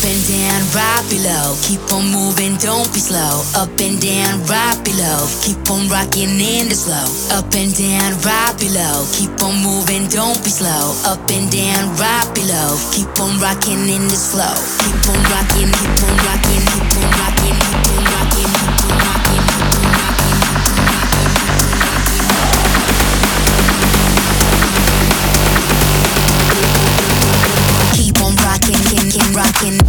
and down, right below. Keep on moving, don't be slow. Up and down, right below. Keep on rocking in the slow. Up and down, right below. Keep on moving, don't be slow. Up and down, right below. Keep on rocking in the slow. Keep on rocking, keep on rocking, keep on rocking, keep on rocking, keep on rocking, keep on rocking. Keep on rocking, keep rocking.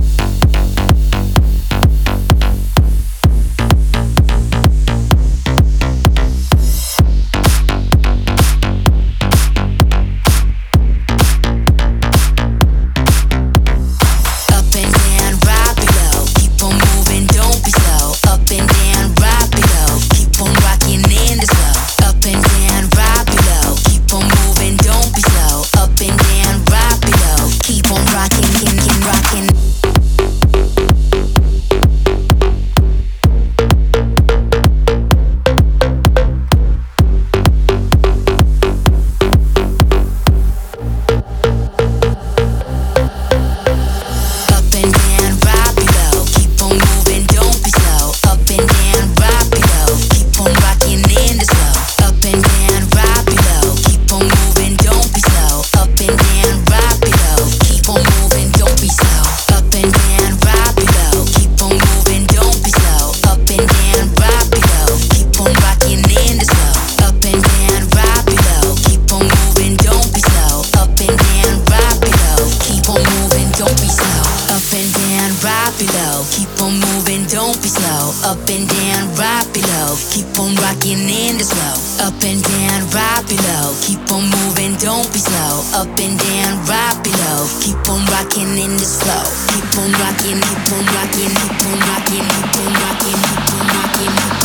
Keep on moving, don't be slow. Up and down, right below. Keep on rocking in the slow. Up and down, right below. Keep on moving, don't be slow. Up and down, right below. Keep on rocking in the slow. Keep on rocking, keep on rocking, keep on rocking, keep on rocking, keep on rocking.